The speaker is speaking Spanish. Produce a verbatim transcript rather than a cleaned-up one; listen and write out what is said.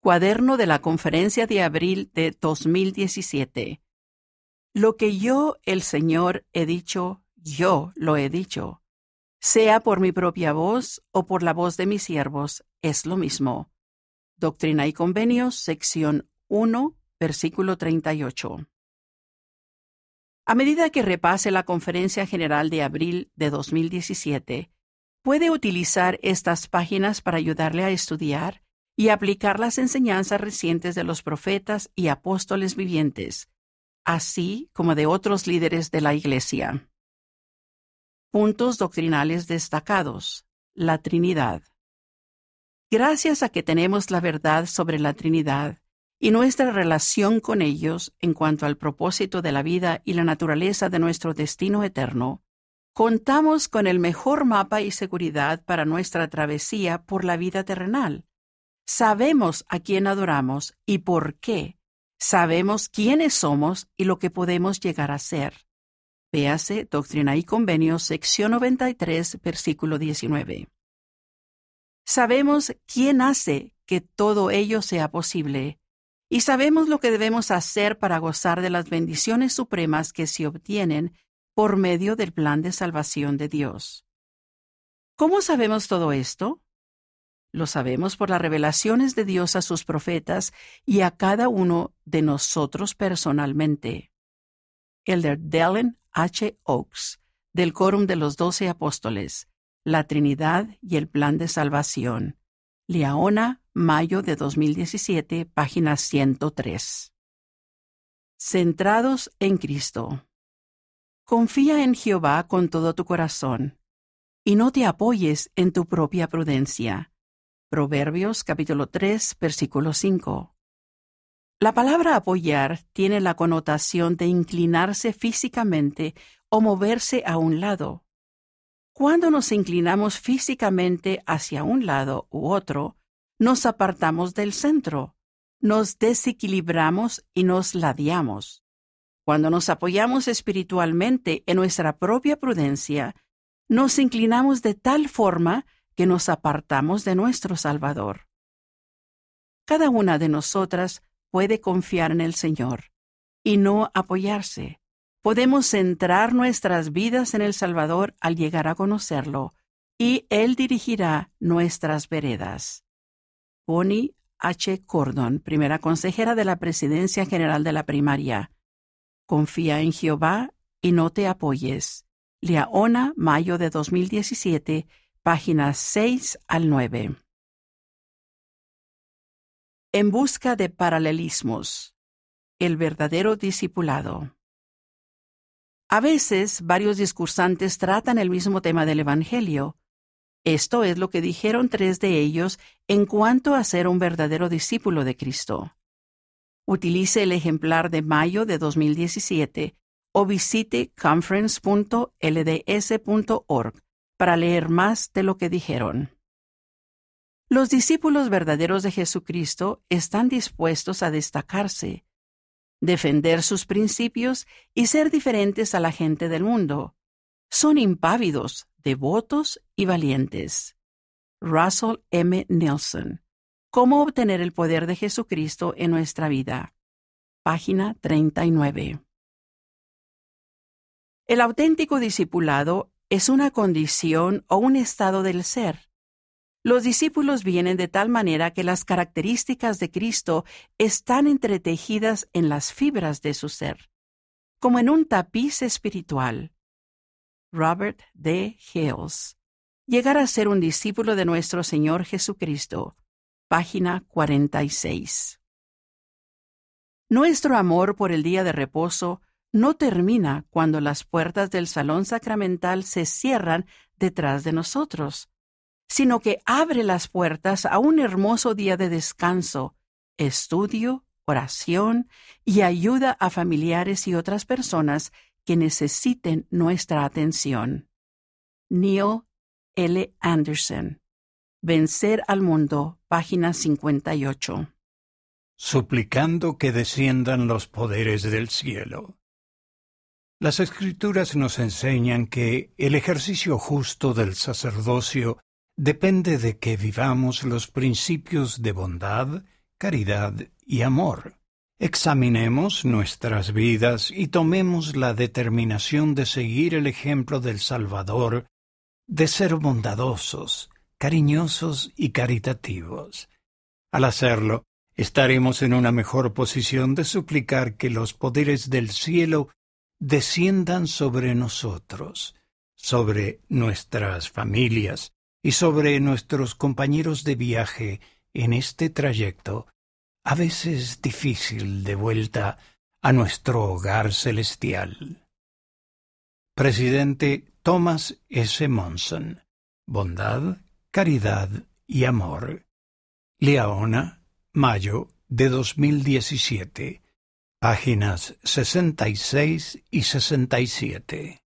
Cuaderno de la Conferencia de Abril de dos mil diecisiete. Lo que yo, el Señor, he dicho, yo lo he dicho. Sea por mi propia voz o por la voz de mis siervos, es lo mismo. Doctrina y Convenios, sección uno, versículo treinta y ocho. A medida que repase la Conferencia General de Abril de dos mil diecisiete, puede utilizar estas páginas para ayudarle a estudiar y aplicar las enseñanzas recientes de los profetas y apóstoles vivientes, así como de otros líderes de la Iglesia. Puntos doctrinales destacados. La Trinidad. Gracias a que tenemos la verdad sobre la Trinidad y nuestra relación con ellos en cuanto al propósito de la vida y la naturaleza de nuestro destino eterno, contamos con el mejor mapa y seguridad para nuestra travesía por la vida terrenal. Sabemos a quién adoramos y por qué. Sabemos quiénes somos y lo que podemos llegar a ser. Véase Doctrina y Convenios, sección noventa y tres, versículo diecinueve. Sabemos quién hace que todo ello sea posible, y sabemos lo que debemos hacer para gozar de las bendiciones supremas que se obtienen por medio del plan de salvación de Dios. ¿Cómo sabemos todo esto? Lo sabemos por las revelaciones de Dios a sus profetas y a cada uno de nosotros personalmente. Elder Dallin H. Oaks, del Quórum de los Doce Apóstoles, La Trinidad y el Plan de Salvación. Liaona, mayo de dos mil diecisiete, página ciento tres. Centrados en Cristo. Confía en Jehová con todo tu corazón, y no te apoyes en tu propia prudencia. Proverbios capítulo tres, versículo cinco. La palabra apoyar tiene la connotación de inclinarse físicamente o moverse a un lado. Cuando nos inclinamos físicamente hacia un lado u otro, nos apartamos del centro, nos desequilibramos y nos ladeamos. Cuando nos apoyamos espiritualmente en nuestra propia prudencia, nos inclinamos de tal forma que nos apartamos de nuestro Salvador. Cada una de nosotras puede confiar en el Señor y no apoyarse. Podemos centrar nuestras vidas en el Salvador al llegar a conocerlo, y Él dirigirá nuestras veredas. Bonnie H. Cordon, primera consejera de la Presidencia General de la Primaria. Confía en Jehová y no te apoyes. Liaona, mayo de dos mil diecisiete, páginas seis al nueve. En busca de paralelismos. El verdadero discipulado. A veces, varios discursantes tratan el mismo tema del Evangelio. Esto es lo que dijeron tres de ellos en cuanto a ser un verdadero discípulo de Cristo. Utilice el ejemplar de mayo de dos mil diecisiete o visite conference punto l d s punto org para leer más de lo que dijeron. Los discípulos verdaderos de Jesucristo están dispuestos a destacarse, defender sus principios y ser diferentes a la gente del mundo. Son impávidos, devotos y valientes. Russell M. Nelson. ¿Cómo obtener el poder de Jesucristo en nuestra vida? Página treinta y nueve. El auténtico discipulado es una condición o un estado del ser. Los discípulos vienen de tal manera que las características de Cristo están entretejidas en las fibras de su ser, como en un tapiz espiritual. Robert D. Hales. Llegar a ser un discípulo de nuestro Señor Jesucristo. Página cuarenta y seis. Nuestro amor por el día de reposo no termina cuando las puertas del salón sacramental se cierran detrás de nosotros, sino que abre las puertas a un hermoso día de descanso, estudio, oración y ayuda a familiares y otras personas que necesiten nuestra atención. Neil L. Anderson. Vencer al mundo, página cincuenta y ocho. Suplicando que desciendan los poderes del cielo. Las Escrituras nos enseñan que el ejercicio justo del sacerdocio depende de que vivamos los principios de bondad, caridad y amor. Examinemos nuestras vidas y tomemos la determinación de seguir el ejemplo del Salvador, de ser bondadosos, cariñosos y caritativos. Al hacerlo, estaremos en una mejor posición de suplicar que los poderes del cielo desciendan sobre nosotros, sobre nuestras familias y sobre nuestros compañeros de viaje en este trayecto, a veces difícil, de vuelta a nuestro hogar celestial. Presidente Thomas S. Monson. Bondad, caridad y amor. Liaona, mayo de dos mil diecisiete. Páginas sesenta y seis y sesenta y siete.